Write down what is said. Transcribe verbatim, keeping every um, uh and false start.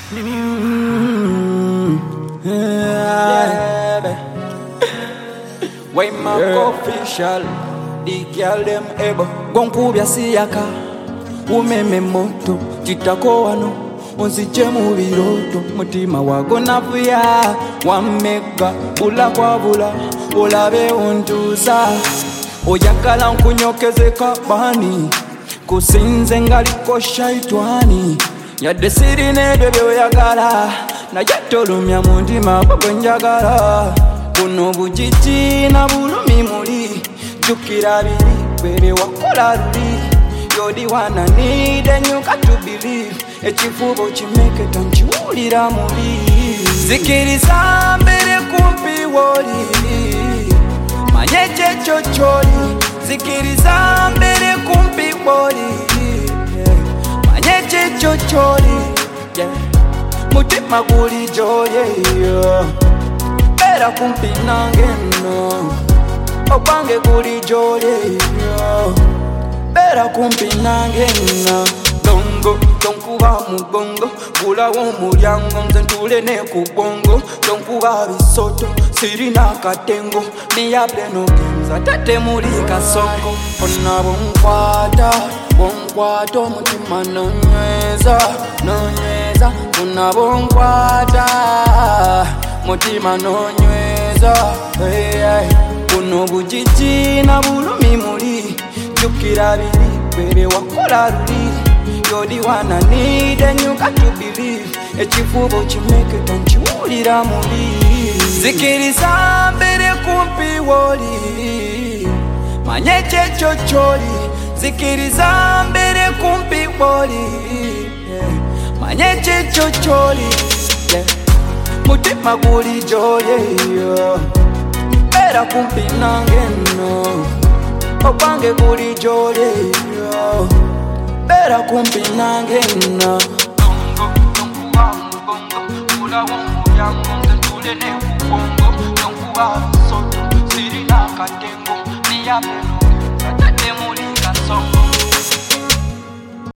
Mm, yeah. Way my yeah. Official, the girl them ebo gonkubya siyaka umeme moto chitako wano onziche mu biroto mutima wago navuya wamega bula kwa bula olabe untuza oyagala nkunyokeze kabani kusinze ngaliko shaitwani yadde sirine bebe oyagala najetolumya mundima bwe njagala kuno bujiji na bulumi muli jukira biri bebe wakola luli you're the one I need and you got to believe echifubo chimeketa nchiwulira muli zikiriza mbere kumpi woli manyeche chocholi zikiriza mbere kumpi woli manyeche chocholi yeah. Mutima guli joye yeah. Bera kumpi nange no opange guli joye yeah. Bera kumpi nange no dongo donkuba mugongo gula wo mulyango nze ntule ne kubongo donkuba bisoto sirina katengo miyable no genza tate muri kasongo ona bonkwata bonkwata mutima nonyweza nonyweza ona bonkwata mutima nonyweza hey, hey. Kuno bujiji na bulumi muli jukira biri bebe wakola luli you're the one I need and you got to believe echifubo chimeketa nchiwulira muli zikiriza mbere kumpi woli manyeche chocholi zikiriza mbere kumpi woli yeah. Manyeche chocholi yeah. Mutima guli joye yeah. Bera kumpi nange no opange guli joye yeah. Bera kumpi nange no dongo donkuba mugongo gula wo mulyango nze ntule ne kubongo donkuba bisoto sirina katengo miyable